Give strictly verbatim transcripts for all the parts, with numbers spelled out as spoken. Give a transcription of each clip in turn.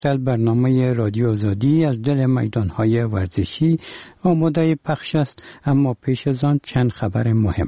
برنامه رادیو آزادی از دل میدانهای ورزشی آماده پخش است، اما پیش از آن چند خبر مهم.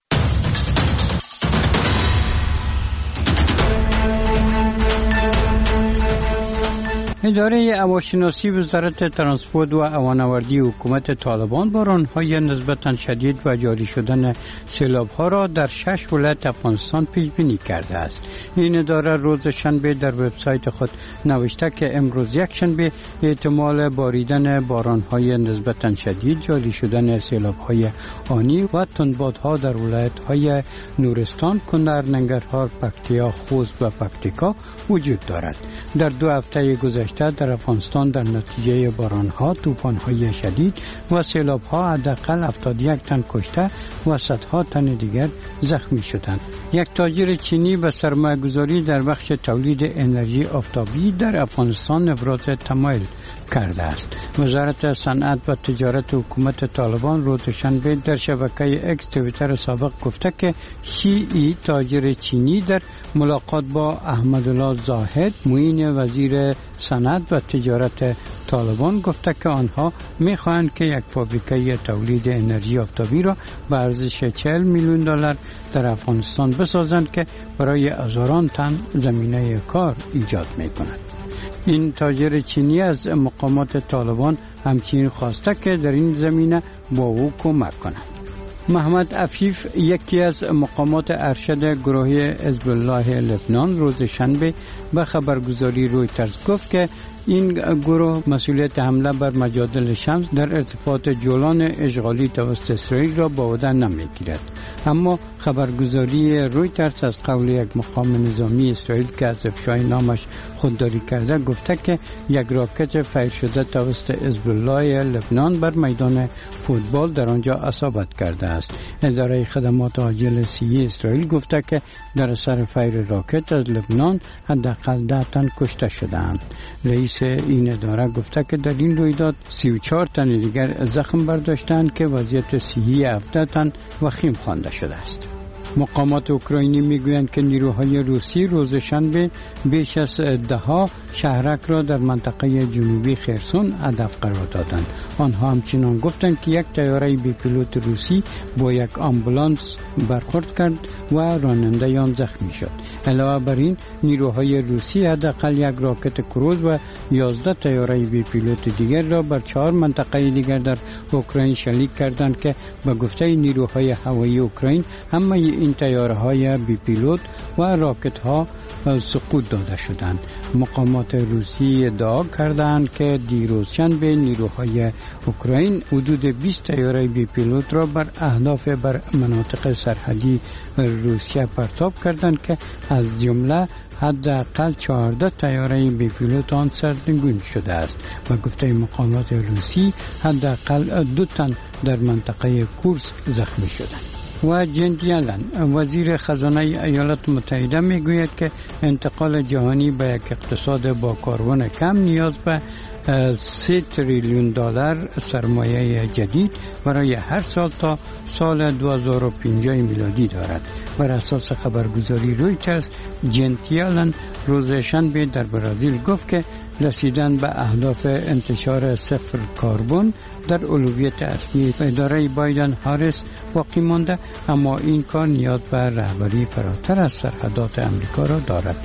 اداره هواشناسی وزارت ترانسپورت و هوانوردی حکومت طالبان باران‌های نسبتاً شدید و جاری شدن سیلاب‌ها را در شش ولایت افغانستان پیش بینی کرده است. این اداره روز شنبه در وبسایت خود نوشته که امروز یک شنبه احتمال باریدن باران‌های نسبتاً شدید، جاری شدن سیلاب‌های آنی و تندبادها در ولایت‌های نورستان، کنر، ننگرهار، پکتیا، خوست و پکتیکا وجود دارد. در دو هفته گذشته در افغانستان در نتیجه باران‌ها، طوفان‌های شدید و سیلاب‌ها حداقل هفتاد و یک تن کشته و صدها تن دیگر زخمی شدند. یک تاجر چینی به سرمایه‌گذاری در بخش تولید انرژی آفتابی در افغانستان ابراز تمایل کرده است. وزارت صنعت و تجارت حکومت طالبان روز شنبه در شبکه اکس توییتر سابق گفته که شیعی تاجر چینی در ملاقات با احمدالله زاهد معین وزیر صنعت و تجارت طالبان گفته که آنها می‌خواهند که یک فابریکه تولید انرژی آفتابی را به ارزش چهل میلیون دلار در افغانستان بسازند که برای هزاران تن زمینه کار ایجاد می‌کند. این تاجر چینی از مقامات طالبان همچنین خواسته که در این زمینه با او کمک کنند. محمد عفیف، یکی از مقامات ارشد گروه حزب الله لبنان، روز شنبه به خبرگزاری رویترز گفت که این گروه مسئولیت حمله بر مجادل شمس در ارتفاعات جولان اشغالی توسط اسرائیل را به عهده نمیگیرد. اما خبرگزاری رویترز از قول یک مقام نظامی اسرائیل که از افشای نامش خودداری کرده گفته که یک راکت فیر شده توسط حزب الله لبنان بر میدان فوتبال در آنجا اصابت کرده است. اداره خدمات عاجل صحی اسرائیل گفته که در اثر فیر راکت از لبنان حداقل ده تن کشته شدند. رئیس این اداره گفته که در این رویداد سی و چهار تن دیگر زخم برداشتند که وضعیت صحی هفده تن وخیم خوانده شده است. مقامات اوکراینی میگویند که نیروهای روسی روز شنبه بیش از ده شهرک را در منطقه جنوبی خرسون هدف قرار دادند. آنها همچنان گفتند که یک طیاره بی پیلوت روسی با یک آمبولانس برخورد کرد و راننده آن زخمی شد. علاوه بر این نیروهای روسی حداقل یک راکت کروز و یازده طیاره بی پیلوت دیگر را بر چهار منطقه دیگر در اوکراین شلیک کردند که به گفته نیروهای هوایی اوکراین همه این طیاره‌های بی پیلوت و راکت‌ها سقوط داده شدند. مقامات روسی ادعا کردند که دیروز شنبه نیروهای اوکراین حدود بیست طیاره بی پیلوت را بر اهداف بر مناطق سرحدی روسیه پرتاب کردند که از جمله حداقل چهارده طیاره بی پیلوت آن سرنگون شده است. و گفته مقامات روسی حداقل دو تن در منطقه کورسک زخمی شدند. و جنت یلن، وزیر خزانه ایالات متحده، میگوید که انتقال جهانی به یک اقتصاد با کاربن کم نیاز به سه تریلیون دلار سرمایه جدید برای هر سال تا سال دو هزار و پنجاه میلادی دارد. بر اساس خبرگزاری رویترز، جنت یلن روز شنبه در برزیل گفت که رسیدن به اهداف انتشار صفر کربن در اولویت اصلی اداره بایدن هاریس باقی مانده، اما این کار نیاز به رهبری فراتر از سرحدات امریکا را دارد.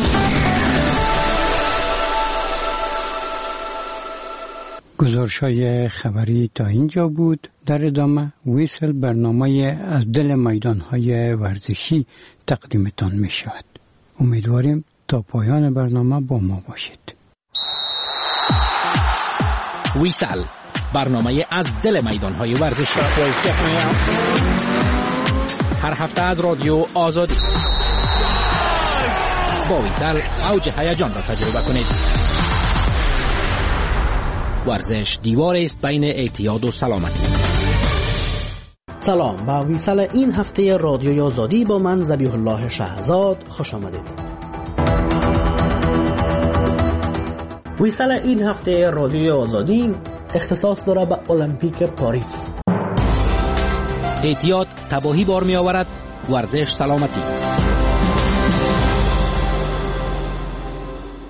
گزارش‌های خبری تا اینجا بود. در ادامه ویسل برنامه از دل میدان‌های ورزشی تقدیمتان می شود. امیدواریم تا پایان برنامه با ما باشید. ویسل، برنامه از دل میدان‌های ورزشی، هر هفته از رادیو آزادی. با ویسل اوج هیجان را تجربه کنید. ورزش دیوار است بین اعتیاد و سلامتی. سلام، با ویسل این هفته رادیوی آزادی با من ذبیح الله شهزاد خوش آمدید. ویسل این هفته رادیوی آزادی اختصاص داره به المپیک پاریس. اعتیاد تباهی بار می آورد، ورزش سلامتی.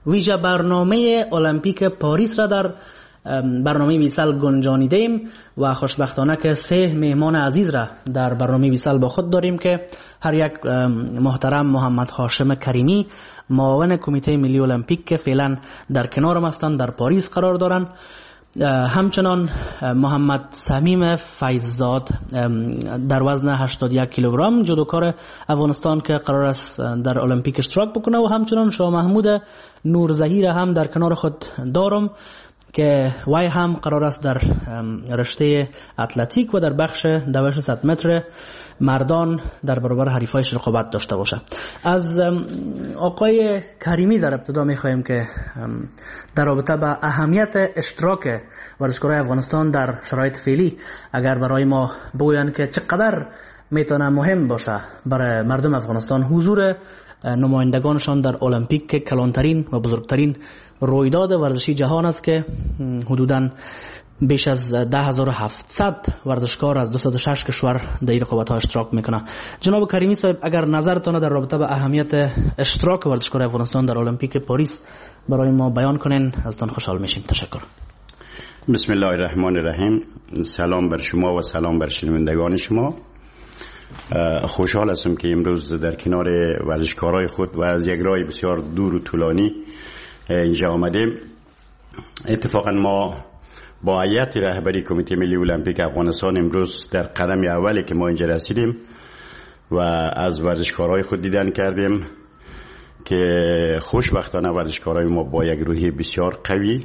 ویژه برنامه المپیک پاریس را در برنامه ویسال گنجانیدیم و خوشبختانه که سه مهمان عزیز را در برنامه ویسال با خود داریم که هر یک محترم محمد هاشم کریمی، معاون کمیته ملی المپیک که فعلا در کنارم هستند، در پاریس قرار دارند. همچنان محمد صمیم فیضزاد در وزن هشتاد و یک کیلوگرم جودوکار افغانستان که قرار است در المپیک اشتراک بکنه، و همچنان شاه محمود نورزهی را هم در کنار خود دارم که وای هم قرار است در رشته اتلتیک و در بخش دوش صد متر مردان در برابر حریفایش رقابت داشته باشه. از آقای کریمی در ابتدا می‌خوایم که در رابطه با اهمیت اشتراک ورزشکارای افغانستان در شرایط فعلی اگر برای ما بگویند که چقدر میتونه مهم باشه برای مردم افغانستان حضور نمایندگانشان در المپیک که کلانترین و بزرگترین رویداد ورزشی جهان است که حدوداً بیش از ده هزار و هفتصد ورزشکار از دویست و شش کشور در این رقابت‌ها اشتراک میکنه. جناب کریمی صاحب، اگر نظرتان در رابطه با اهمیت اشتراک ورزشکار افغانستان در المپیک پاریس برای ما بیان کنین ازتان خوشحال میشیم. تشکر. بسم الله الرحمن الرحیم. سلام بر شما و سلام بر شنوندگان شما. خوشحال هستم که امروز در کنار ورزشکارای خود و از یک راه بسیار دور و طولانی اینجا آمدیم. اتفاقا ما با هیئت رهبری کمیته ملی المپیک افغانستان امروز در قدم اولی که ما اینجا رسیدیم و از ورزشکارای خود دیدن کردیم که خوشبختانه ورزشکارای ما با یک روحیه بسیار قوی.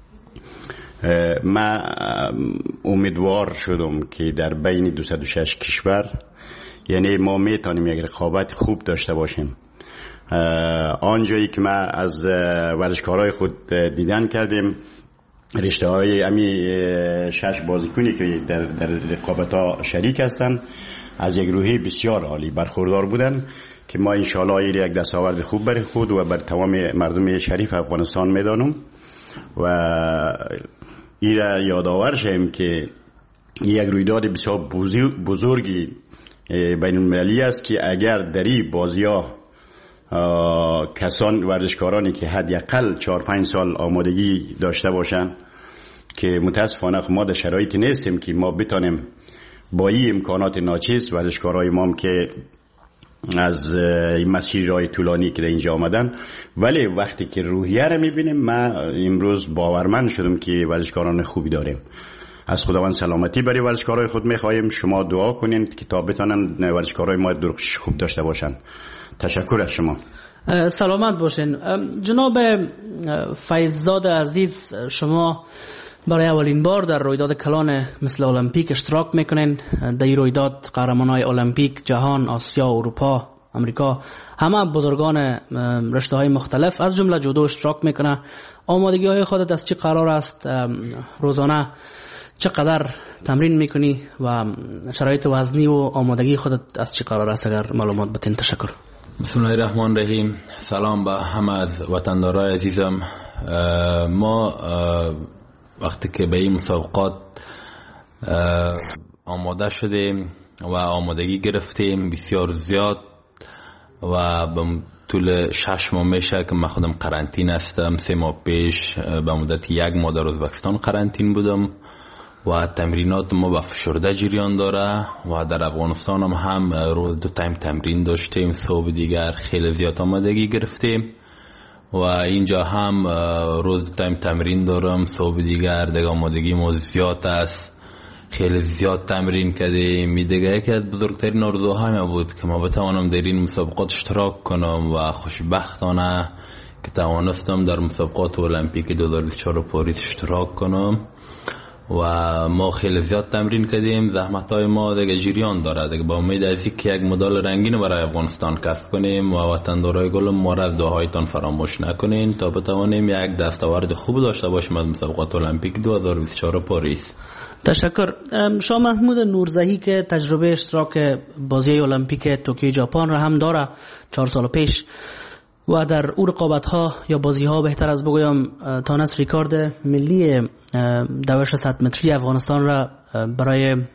من امیدوار شدم که در بین دویست و شش کشور یعنی ما میتونیم یک رقابت خوب داشته باشیم. آنجایی که ما از ورزشکارای خود دیدن کردیم، رشته های امی شش بازیکنی که در, در رقابت ها شریک هستند از یک روحیه بسیار عالی برخوردار بودن که ما انشاءالله این یک دستاورد خوب برای خود و بر تمام مردم شریف افغانستان میدانم و این را یادآور شیم که یک رویداد بسیار بزرگی بین المللی است که اگر در این بازی ها کسان ورزشکارانی که حداقل چهار پنج سال آمادگی داشته باشند که متاسفانه ما در شرایطی نیستیم که ما بتانیم با این امکانات ناچیز ورزشکارای ما که از این مسیر راه طولانی که در اینجا آمدن، ولی وقتی که روحیه را میبینیم من امروز باورمند شدم که ورزشکاران خوبی داریم. از خداوند سلامتی برای ورزشکارای خود میخواهیم. شما دعا کنین که تا بتانن ورزشکارای ما درخشش خوب داشته باشن. تشکر از شما. سلامت باشین. جناب فیضزاد عزیز، شما برای اولین بار در رویداد کلان مثل المپیک اشتراک میکنین. در این رویداد قهرمانای المپیک جهان، آسیا، اروپا، امریکا، همه بزرگان رشته های مختلف از جمله جودو اشتراک میکنه. آمادگی های خودت از چی قرار است؟ روزانه چقدر تمرین میکنی و شرایط وزنی و آمادگی خودت از چی قرار است اگر معلومات بتین؟ تشکر. بسم الله الرحمن الرحیم. سلام به همه از وطندارای عزیزم. ما وقتی که به این مسابقات آماده شدیم و آمادگی گرفتیم بسیار زیاد و به طول شش ماه میشه که من خودم قرنطین هستم. سه ماه پیش به مدت یک ماه در ازبکستان قرنطین بودم و تمرینات ما با فشرده جریان داره و در افغانستان هم, هم روز دو تایم تمرین داشتیم. صبح دیگر خیلی زیاد آمادگی گرفتیم و اینجا هم روز دو تایم تمرین دارم. صبح دیگر دیگه آمادگی ما زیاد است، خیلی زیاد تمرین کردیم. می دیگه یکی از بزرگترین آرزوهایم بود که ما بتوانم در این مسابقات اشتراک کنم و خوشبختانه که توانستم در مسابقات المپیک دو هزار و بیست و چهار پاریس اشتراک کنم و ما خیلی زیاد تمرین کردیم. زحمت های ما دیگه جریان داره دیگه با امید از اینکه یک مدال رنگین برای افغانستان کسب کنیم و وطندارای گلم ما را از دعایتان فراموش نکنین تا بتوانیم یک دستاورد خوب داشته باشیم از مسابقات المپیک دو هزار و بیست و چهار پاریس. تشکر. شاه محمود نورزهی که تجربه اشتراک بازی المپیک توکیو ژاپن را هم داره چهار سال پیش و در او رقابت ها یا بازی ها بهتر از بگویم تانست ریکارد ملی دوش صد متری افغانستان را برای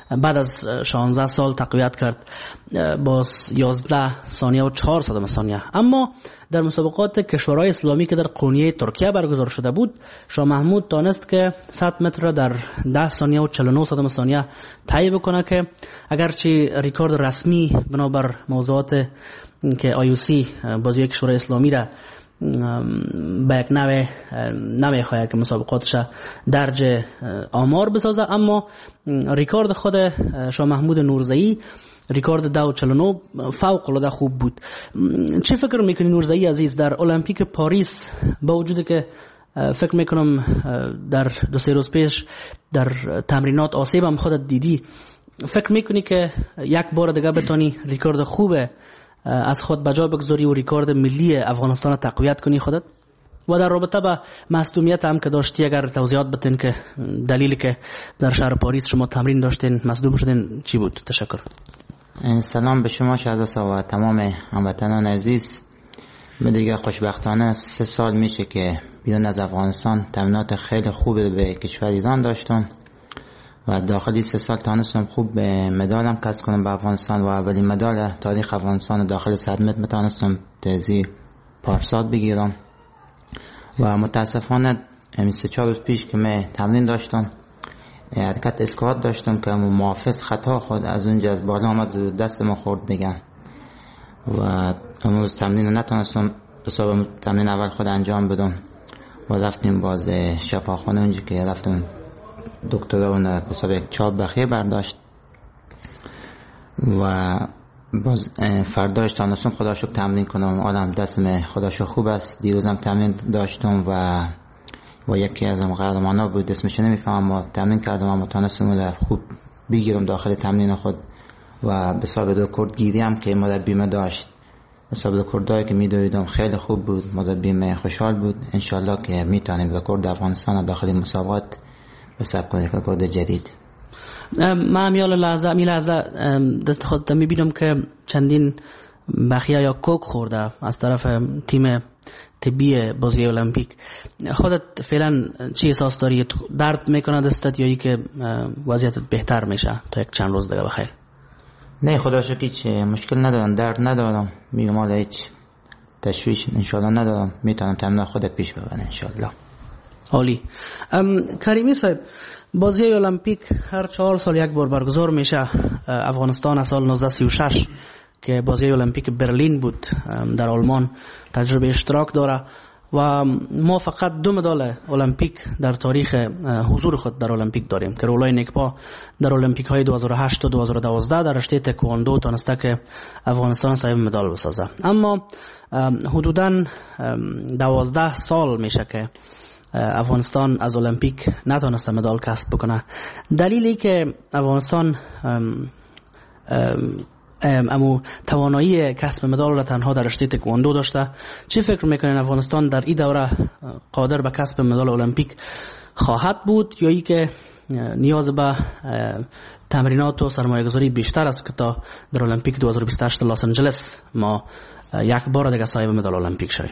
بعد از شانزده سال تقویت کرد با یازده ثانیه و چهار صدم ثانیه. اما در مسابقات کشورهای اسلامی که در قونیه ترکیه برگزار شده بود، شاه محمود تانست که صد متر را در ده ثانیه و چهل و نه صدم ثانیه طی بکنه که اگرچه ریکورد رسمی بنابر موضوعات که آی او سی بازی کشورهای اسلامی را به یک نوع نمیخواه که مسابقاتش درج آمار بسازه، اما ریکورد خود شاه محمود نورزئی ریکورد دو چهل و نه فوق العاده خوب بود. چه فکر میکنی نورزئی عزیز در المپیک پاریس، با وجودی که فکر میکنم در دو سه روز پیش در تمرینات آسیب هم خودت دیدی، فکر میکنی که یک بار دیگه بتانی ریکورد خوبه از خود بجا بگذاری و ریکورد ملی افغانستان تقویت کنی خودت؟ و در رابطه با مصدومیت هم که داشتی اگر توضیحات بتین که دلیلی که در شهر پاریس شما تمرین داشتین مصدوم شدین چی بود؟ تشکر. سلام به شما شهداسا و تمام هموطنان عزیز. من دیگه خوشبختانه سه سال میشه که بیرون از افغانستان تمرینات خیلی خوبی به کشور ایران داشتم و داخلی سه سال تانستم خوب به مدالم کسب کنم به افغانستان و اولین مدال تاریخ افغانستان داخل صد متر میتونستم تازی پارسال بگیرم. و متاسفانه همین سه چهار روز پیش که من تمرین داشتم حرکت اسکوات داشتم که محافظ خطا خود از اونجا از بالا آمد دست ما خورد دیگه و امروز تمرین نتونستم حساب تمرین اول خود انجام بدم و رفتیم باز شفاخانه اونجا که رفتم دکتر اون حساب یک چاپ بخیه برداشت و باز فرداش تانستم خدا شکر تمرین کنم. آدم دستم خدا شکر خوب است. دیروزم تمرین داشتم و و یکی از قهرمانا بود اسمش نمیفهمم ما تمرین کردم اما تانستم خوب بگیرم داخل تمرین خود و به حساب رکورد گیری هم که مربیم داشت حساب رکوردایی که میدویدم خیلی خوب بود. مربیم خوشحال بود. انشالله که میتونیم رکورد افغانستان داخل مسابقات به ثبت کنیم رکورد جدید. من میال لحظه می لحظه دست خودت میبینم که چندین بخیه یا کوک خورده از طرف تیم طبی بازی المپیک. خودت فعلا چی احساس داری؟ درد میکنه دستت یا ای که وضعیتت بهتر میشه تا یک چند روز دیگه بخیر؟ نه خدا شکر هیچ مشکل ندارم، درد ندارم، میگم حالا هیچ تشویش انشالله ندارم، میتونم تمرین خود پیش ببرم انشالله. عالی. کریمی صاحب، بازی المپیک هر چهار سال یک بار برگزار میشه. افغانستان از سال نوزده سی و شش که بازی المپیک برلین بود در آلمان تجربه اشتراک داره و ما فقط دو مدال المپیک در تاریخ حضور خود در المپیک داریم که رولای نیکپا در المپیک های دو هزار و هشت و دو هزار و دوازده در رشته تکواندو تونسته که افغانستان صاحب مدال بسازه. اما حدوداً دوازده سال میشه که افغانستان از المپیک نتونسته مدال کسب بکنه. دلیلی که افغانستان ام ام امو توانایی کسب مدال را تنها در رشته تکواندو داشته، چی فکر میکنین افغانستان در این دوره قادر به کسب مدال المپیک خواهد بود یا ای که نیاز به تمرینات و سرمایه‌گذاری بیشتر است که تا در المپیک دو هزار و بیست و هشت لس آنجلس ما یک بار دیگه صاحب مدال المپیک شویم؟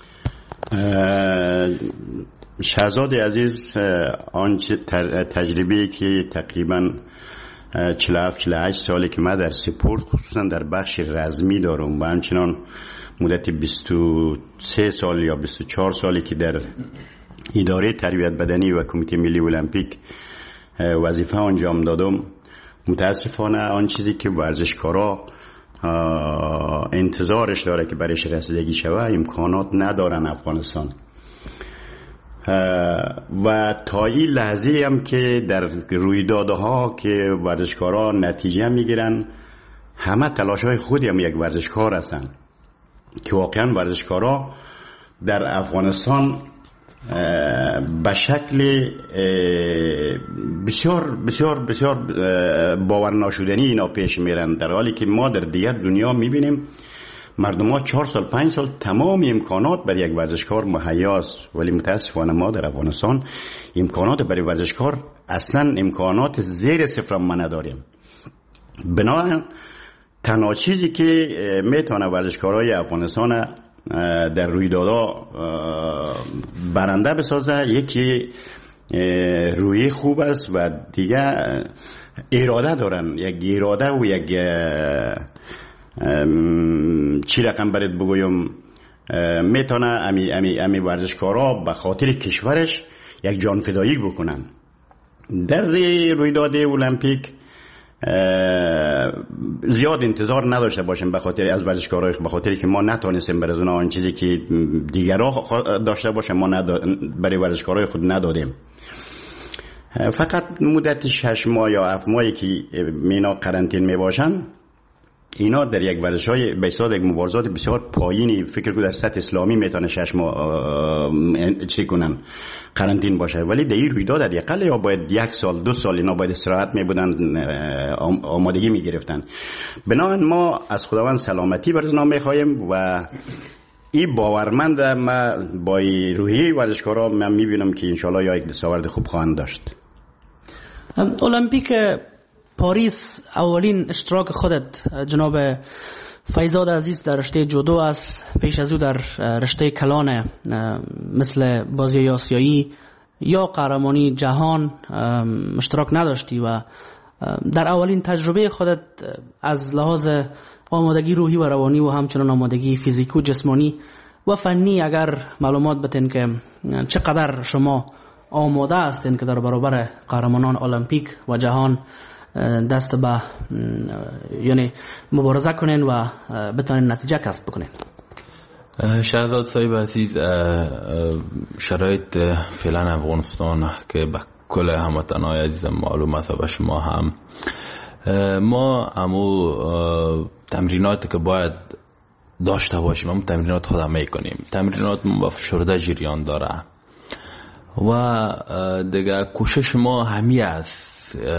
شهزاد عزیز، آنچه تجربه‌ای که تقریباً چهل و هفت چهل و هشت سالی که من در سپورت خصوصا در بخش رزمی دارم و همچنان مدت بیست و سه سال یا بیست و چهار سالی که در اداره تربیت بدنی و کمیته ملی المپیک وظیفه انجام دادم، متاسفانه آن چیزی که ورزشکارا انتظارش داره که برایش رسیدگی شوه امکانات ندارن افغانستان. و تا این لحظه هم که در رویدادها که ورزشکارا نتیجه میگیرن همه تلاش های خودی هم یک ورزشکار هستن که واقعا ورزشکارا در افغانستان به شکل بسیار بسیار بسیار باور ناشدنی اینا پیش میرن، در حالی که ما در دیگر دنیا میبینیم مردم ها چهار سال پنج سال تمام امکانات برای یک ورزشکار مهیاست، ولی متاسفانه ما در افغانستان امکانات برای ورزشکار اصلا امکانات زیر صفر ما نداریم. بنابراین تنها چیزی که میتونه ورزشکارای افغانستان در رویدادها برنده بسازه یکی روی خوب است و دیگه اراده دارن، یک اراده و یک چی رقم برات بگویم، میتونه امی امی امی ورزشکارا به خاطر کشورش یک جان فدایی بکنن. در رویداد المپیک زیاد انتظار نداشته باشیم به خاطر از ورزشکارای، به خاطر که ما نتونستیم برای اونها آن چیزی که دیگرها داشته باشه ما برای ورزشکارای خود ندادیم. فقط مدت شش ماه یا هفت ماهی که مینا قرنطین می باشن، اینا در یک ورزش‌های به حساب یک مبارزات بسیار پایینی فکر کنم در سطح اسلامی میتونه شش ماه چی کنن قرنطین باشه، ولی در این رویداد حداقل یا باید یک سال دو سال اینا باید استراحت میبودن، آمادگی میگرفتن. بنابراین ما از خداوند سلامتی برای اونا میخوایم و این باورمند ما با روحیه ورزشکارا من میبینم که انشالله یا یک دستاورد خوب خواهند داشت. المپیک پاریس اولین اشتراک خودت جناب فیضاد عزیز در رشته جودو است، پیش از او در رشته کلان مثل بازی آسیایی یا قهرمانی جهان اشتراک نداشتی و در اولین تجربه خودت از لحاظ آمادگی روحی و روانی و همچنان آمادگی فیزیکی و جسمانی و فنی اگر معلومات بتین که چقدر شما آماده هستین که در برابر قهرمانان المپیک و جهان دست به یعنی مبارزه کنین و بتونین نتیجه کسب بکنین. شهزاد صاحب عزیز، شرایط فعلا افغانستان که به کل هموطنان عزیز معلوم است و شما هم، ما امو تمریناتی که باید داشته باشیم همون تمرینات خود هم میکنیم. تمرینات با فشرده جریان داره و دیگه کوشش ما همی است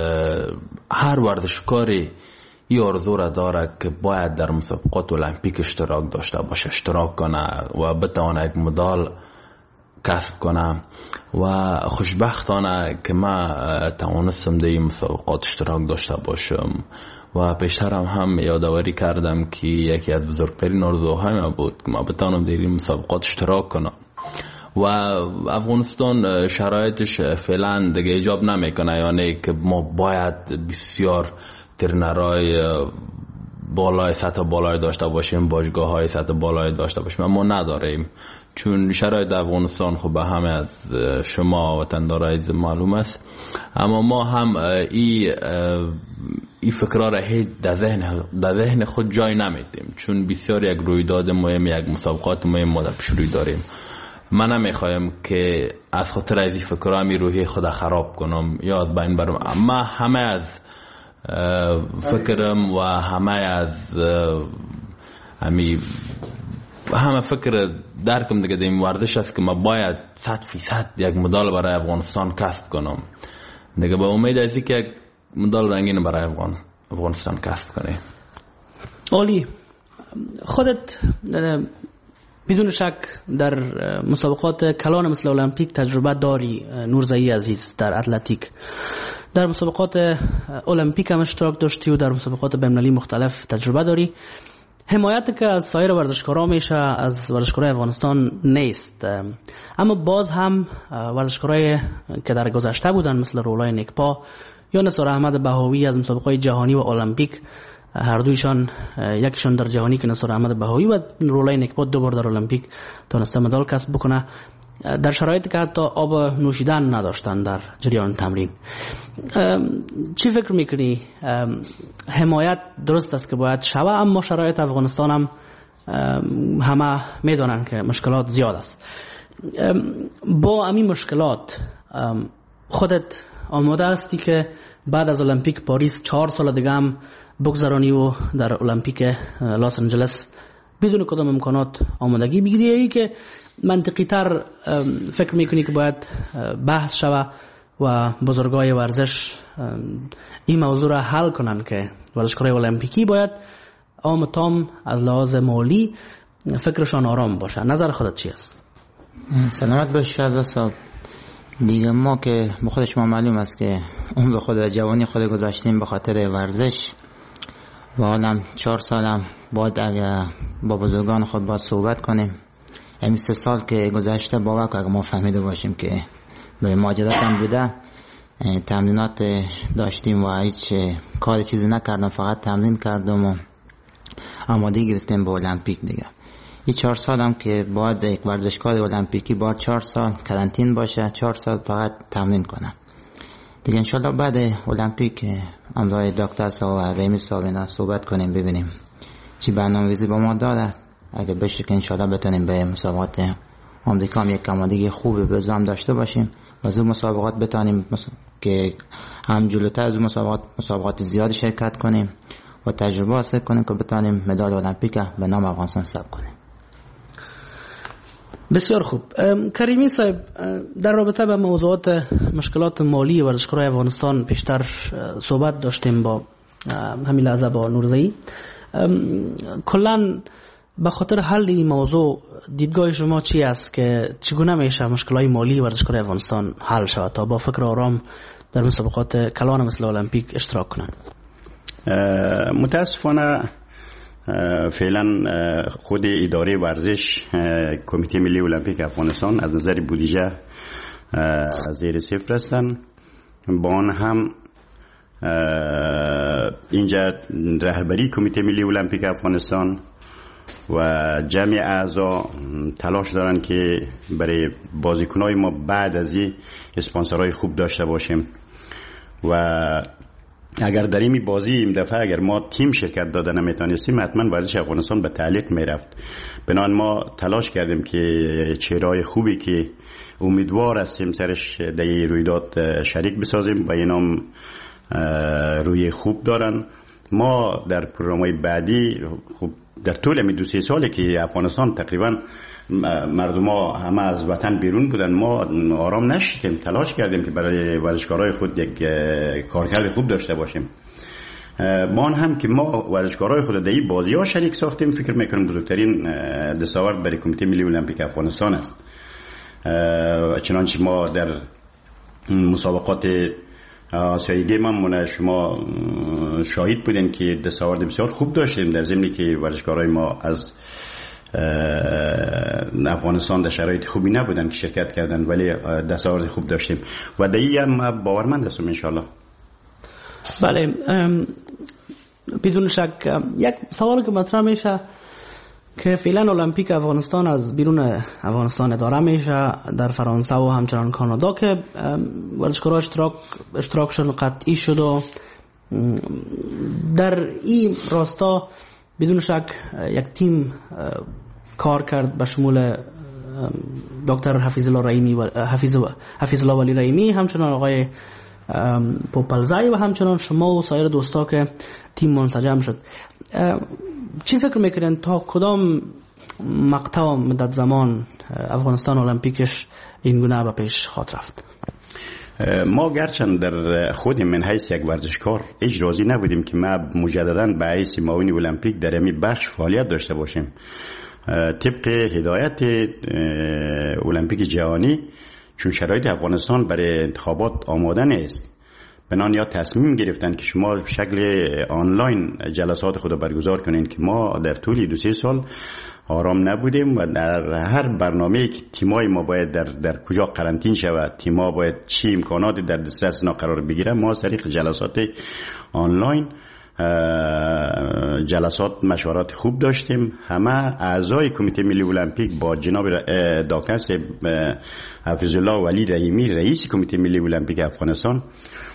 هر ورزشکاری این آرزو را داره که باید در مسابقات المپیک اشتراک داشته باشه، اشتراک کنه و بتونه یک مدال کسب کنه و خوشبختانه که ما توانستم در این مسابقات اشتراک داشته باشم و پیشترم هم یادآوری کردم که یکی از بزرگترین آرزوهای ما بود که ما بتونم در این مسابقات اشتراک کنم و افغانستان شرایطش فعلا دیگه ایجاب نمیکنه، یعنی که ما باید بسیار ترنرهای بالای سطح بالای داشته باشیم، باشگاه های سطح بالای داشته باشیم، اما نداریم چون شرایط افغانستان خب به همه از شما وطندار عزیز معلوم است. اما ما هم ای ای فکرها را هیچ در ذهن در ذهن خود جای نمیدیم چون بسیار یک رویداد مهم، یک مسابقات مهم ما در پیش روی داریم. من نمیخوایم که از خاطر از این فکرها می روحی خود خراب کنم یا از بین برم. ما همه از فکرم و همه از همی همه فکر درکم دیگه در این ورزش است که ما باید صد فیصد یک مدال برای افغانستان کسب کنم دیگه، با امید از که یک مدال رنگین برای افغان افغانستان کسب کنه. عالی. خودت بدون شک در مسابقات کلان مثل المپیک تجربه داری. نورزایی عزیز در اتلتیک در مسابقات المپیک هم اشتراک داشتی و در مسابقات بین‌المللی مختلف تجربه داری. حمایت که از سایر ورزشکارا میشه از ورزشکارای افغانستان نیست، اما باز هم ورزشکارای که در گذشته بودن مثل رولای نکپا یا نثار احمد بهاوی از مسابقات جهانی و المپیک، هر دویشان، یکیشان در جهانی که نثار احمد بهاوی و رولای نکپا دو بار در المپیک تونسته مدال کسب بکنه، در شرایطی که حتی آب نوشیدن نداشتن در جریان تمرین. چی فکر میکنی؟ حمایت درست است که باید شوه، اما شرایط افغانستان هم همه میدونن که مشکلات زیاد است. با همین مشکلات خودت آماده هستی که بعد از المپیک پاریس چهار سال دیگه هم بگذرانی و در المپیک لاس آنجلس بدون کدام امکانات آمادگی بگیری، ای که منطقی تر فکر میکنی که باید بحث شوه و بزرگای ورزش این موضوع را حل کنن که ورزشکارای المپیکی باید عام تام از لحاظ مالی فکرشان آرام باشه؟ نظر خودت چی است؟ سلامت باش شهزاد صاحب. دیگه ما که به خود شما معلوم است که اون به خود جوانی خود گذاشتیم به خاطر ورزش و حالا چهار سالم باید اگه با بزرگان خود باید صحبت کنیم. همین سه سال که گذشته باور که اگه ما فهمیده باشیم که به ماجرات هم بوده، تمرینات داشتیم و هیچ کار چیزی نکردم، فقط تمرین کردم و آماده گرفتیم به المپیک دیگه. این چهار سال هم که باید یک ورزشکار المپیکی باید چهار سال کرانتین باشه، چهار سال فقط تمرین کنه دیگه. انشالله بعد المپیک امروی دکتر صاحب و رحیمی صاحب اینا صحبت کنیم ببینیم چی برنامه‌ریزی با ما داره. اگه بشه که انشالله بتونیم به مسابقات آمریکا هم یک آمادگی خوبی به زام داشته باشیم و از مسابقات بتونیم که هم جلوتر از مسابقات مسابقات زیاد شرکت کنیم و تجربه حاصل کنیم که بتونیم مدال المپیک به نام افغانستان ثبت کنیم. بسیار خوب. کریمی صاحب، در رابطه با موضوعات مشکلات مالی ورزشکارای افغانستان پیشتر صحبت داشتیم با همین لحظه با نورزئی. کلاً به خاطر حل این موضوع دیدگاه شما چی است که چگونه میشه مشکلات مالی ورزشکارای افغانستان حل شود تا با فکر آرام در مسابقات کلان مثل المپیک اشتراک کنند؟ متاسفانه فعلا خود اداره ورزش کمیته ملی المپیک افغانستان از نظر بودجه زیر صفر هستند. با آن هم اینجا رهبری کمیته ملی المپیک افغانستان و جمع اعضا تلاش دارن که برای بازیکنای ما بعد از این اسپانسرهای خوب داشته باشیم و اگر در این بازی این دفعه اگر ما تیم شرکت داده نمیتونستیم حتما ورزش افغانستان به تعلیق میرفت. بنابراین ما تلاش کردیم که چهره‌های خوبی که امیدوار هستیم سرش در این رویداد شریک بسازیم و اینام روی خوب دارن. ما در پروگرام‌های بعدی خب در طول می دو سه سالی که افغانستان تقریبا مردم ها همه از وطن بیرون بودن، ما آرام نشدیم، تلاش کردیم که برای ورزشکارای خود یک کارکرد خوب داشته باشیم. ما هم که ما ورزشکارای خود در این بازی ها شریک ساختیم، فکر میکنم بزرگترین دستاورد برای کمیته ملی المپیک افغانستان است. چنانچه ما در مسابقات آسیایی گیم هم شما شاهد بودین که دستاورد بسیار خوب داشتیم، در ضمنی که ورزشکارای ما از افغانستان در شرایط خوبی نبودن که شرکت کردن، ولی دستاورد خوب داشتیم و در این هم باورمند هستم انشالله. بله، بدون شک یک سوال که مطرح میشه که فعلا المپیک افغانستان از بیرون افغانستان اداره میشه در فرانسه و همچنان کانادا که ورزشکارا اشتراک اشتراکشون قطعی شد و در این راستا بدون شک یک تیم کار کرد به شمول دکتر حفیظ الله رحیمی و حفیظ حفیظ الله ولی رحیمی، همچنان آقای پوپلزای و همچنان شما و سایر دوستا که تیم منسجم شد. چی فکر میکنین تا کدام مقطع و مدت زمان افغانستان المپیکش این گونه به پیش خواهد رفت؟ ما گرچند در خود من حیث یک ورزشکار هیچ راضی نبودیم که ما مجددا به حیث معاون المپیک در این بخش فعالیت داشته باشیم. طبق هدایت المپیک جهانی، چون شرایط افغانستان برای انتخابات آماده نیست، بنان یا تصمیم گرفتن که شما شکل آنلاین جلسات خود برگزار کنین که ما در طول دو سه سال آرام نبودیم و در هر برنامه‌ای که تیمای ما باید در در کجا قرنطین شود، تیم‌ها باید چی امکاناتی در دسترس اینا قرار بگیره، ما طریق جلسات آنلاین جلسات مشورات خوب داشتیم. همه اعضای کمیته ملی المپیک با جناب دکتر حفیظ الله ولی رحیمی رئیس کمیته ملی المپیک افغانستان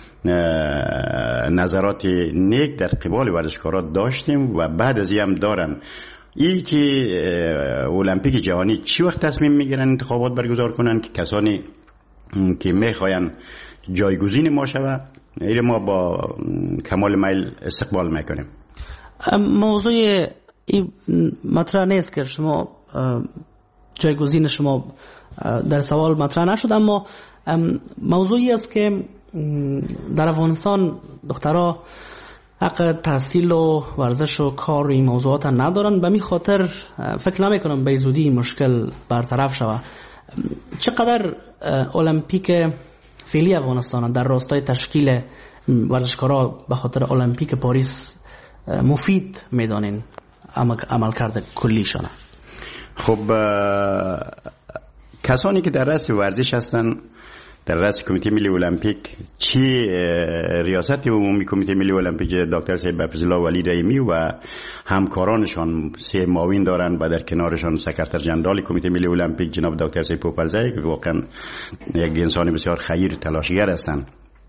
نظرات نیک در قبال ورزشکاران داشتیم و بعد از این هم دارن. این که المپیک جهانی چی وقت تصمیم میگیرن انتخابات برگزار کنن که کسانی که میخواین جایگزین ما شود، این ما با کمال میل استقبال میکنیم. موضوع این مطرح نیست که شما جایگزین شما در سوال مطرح نشد، اما موضوعی است که در افغانستان دخترها حق تحصیل و ورزش و کار و این موضوعات ندارن. به می خاطر فکر نمی کنم به زودی مشکل برطرف شود. چقدر المپیک فعلی افغانستان در راستای تشکیل ورزشکارا به خاطر المپیک پاریس مفید میدانین عمل کرده کلیشان؟ خب کسانی که در رأس ورزش هستن در رأس کمیته ملی المپیک چی ریاست عمومی کمیته ملی المپیک دکتر صاحب حفظ الله ولی رحیمی و همکارانشان سه معاون دارن و در کنارشان سکرتر جنرال کمیته ملی المپیک جناب دکتر صاحب پوپلزی که واقعا یک انسان بسیار خیر تلاشگر هستند.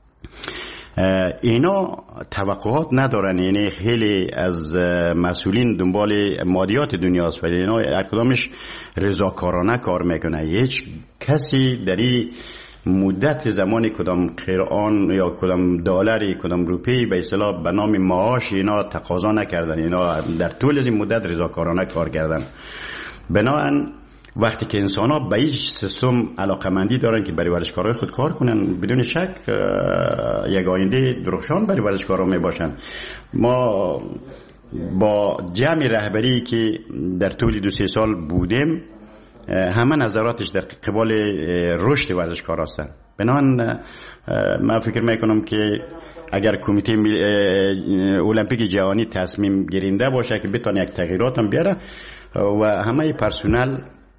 اینا توقعات ندارن، یعنی خیلی از مسئولین دنبال مادیات دنیاست و اینا هر کدامش رضاکارانه کار میکنه. هیچ کسی در این مدت زمانی کدام قرآن یا کدام دلاری کدام روپی به اصطلاح به نام معاش اینا تقاضا نکردن، اینا در طول از این مدت رضاکارانه کار کردن. بنابراین وقتی که انسان ها به این سیستم علاقمندی دارن که برای ورزشکارای خود کار کنن، بدون شک یک آینده درخشان برای ورزشکارا می باشن. ما با جمع رهبری که در طول دو سه سال بودیم همه نظراتش در قبال رشد ورزشکار هستن. بنابراین من فکر میکنم که اگر کمیته المپیک جهانی تصمیم گیرنده باشه که بتونه یک تغییرات هم بیاره و همه پرسنل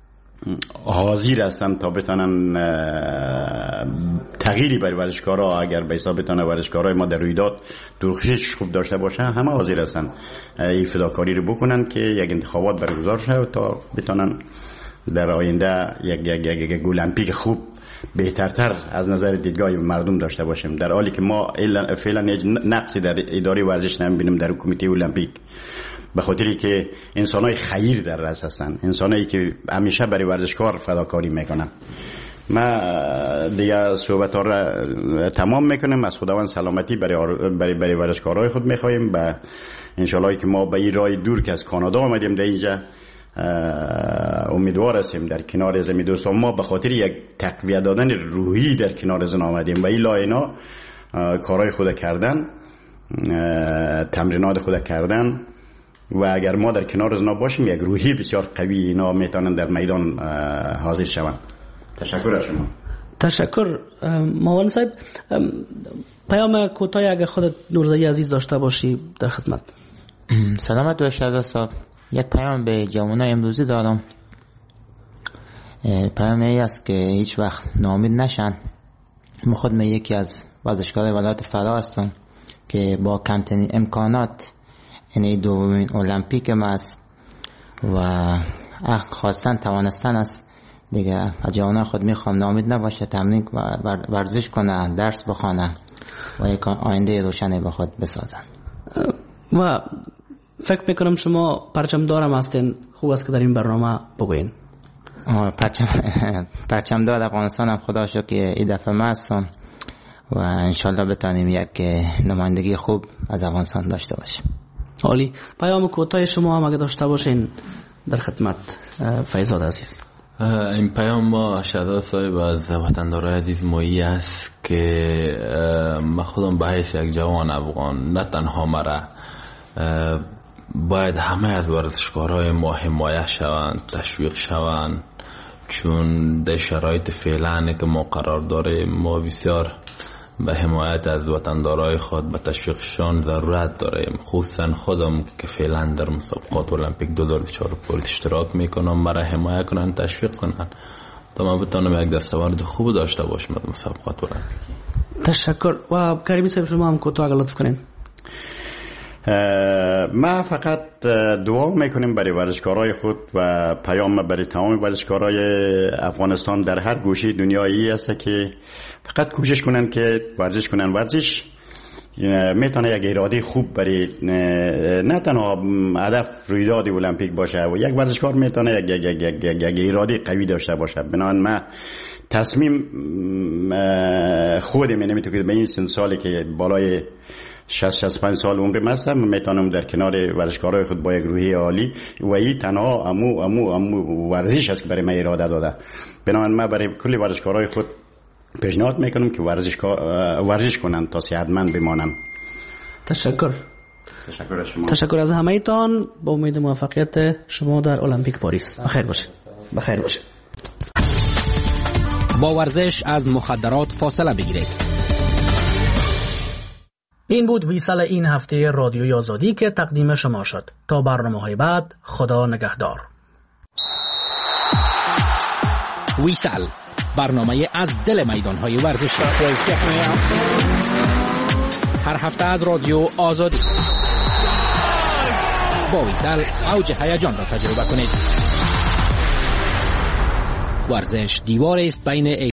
حاضر هستن تا بتونن تغییری برای ورزشکارا، اگر به حساب بتونه ورزشکارای ما در رویداد درخشش خوب داشته باشه همه حاضر هستن این فداکاری رو بکنن که یک انتخابات برگزار شه تا بتونن در آینده یک یک یک, یک المپیک خوب بهترتر از نظر دیدگاه مردم داشته باشیم، در حالی که ما فعلا نقصی در اداره ورزش نمیبینیم در کمیته المپیک، به خاطری که انسانای خیر در رأس هستن، انسانایی که همیشه برای ورزشکار فداکاری میکنن. ما دیگه صحبت ها را تمام میکنیم. از خداوند سلامتی برای برای برای ورزشکارای خود میخوایم و انشالله که ما به این راه دور که از کانادا آمدیم در اینجا امیدوار هستیم در کنار از می دوستان ما به خاطر یک تقویت دادن روحی در کنار از آمدیم و این اینا کارهای خود کردن، تمرینات خود کردن و اگر ما در کنار از باشیم یک روحی بسیار قوی اینا میتونن در میدان حاضر شوند. تشکر از شما. تشکر معاون صاحب. پیام کوتاه اگر خودت نورزایی عزیز داشته باشی در خدمت. سلامت باشید استاد. یک پیام به جوانای امروزی دارم. پیام ای است که هیچ وقت ناامید نشن. من خود من یکی از ورزشکارای ولایت فرا هستم که با کمترین امکانات یعنی دومین المپیک ما است و خواستن توانستن است دیگه. از جوانان خود میخوام ناامید نباشه، تمرین ورزش کنه، درس بخونه و یک آینده روشنی به خود بسازن. و فکر میکنم شما پرچم دارم هستین، خوب است که در این برنامه بگوین. پرچم پرچم دار افغانستان هم خدا شکر که این دفعه ما هستم و انشالله بتانیم یک نمایندگی خوب از افغانستان داشته باشیم. عالی. پیام کوتاه شما هم اگه داشته باشین در خدمت فیضاد عزیز. این پیام ما شهزاده صاحب از وطندارای عزیز مایی است که من خودم به حیث یک جوان افغان نه تنها مرا باید همه از ورزشکارهای ما حمایت شوند، تشویق شوند، چون در شرایط فعلا که ما قرار داریم ما بسیار به حمایت از وطندارای خود به تشویقشان ضرورت داریم، خصوصا خودم که فعلا در مسابقات المپیک دو هزار و بیست و چهار پاریس اشتراک میکنم، مرا حمایت کنن، تشویق کنن تا من بتونم یک دستاورد خوب داشته باشم در مسابقات المپیک. تشکر. و کریمی صاحب شما هم کوتاه لطف کنین. ما فقط دعا میکنیم برای ورزشکارای خود و پیام برای تمام ورزشکارای افغانستان در هر گوشه دنیایی است که فقط کوشش کنن که ورزش کنن. ورزش میتونه یک اراده خوب برای نه تنها هدف رویداد المپیک باشه و یک ورزشکار میتونه یک یک یک یک, یک اراده قوی داشته باشه. بنابراین ما تصمیم خودم نمیتونم که به این سن سالی که بالای شصت شصت و پنج سال عمرم هستم میتونم در کنار ورزشکارای خود با یک روحیه عالی و این تنها امو امو امو ورزش است که برای من اراده داده. بنابراین من برای کلی ورزشکارای خود پیشنهاد میکنم که ورزش ورزش کنن تا صحتمند بمانن. تشکر. تشکر از شما. تشکر از همه تان. با امید موفقیت شما در المپیک پاریس. بخیر باشه. بخیر باشه. با ورزش از مخدرات فاصله بگیرید. این بود ویسال این هفته رادیوی آزادی که تقدیم شما شد. تا برنامه‌های بعد، خدا نگهدار. ویسال برنامه از دل میدانهای ورزشی. هر هفته از رادیو آزادی با ویسل اوج هیجان را تجربه کنید. ورزش دیواری است بین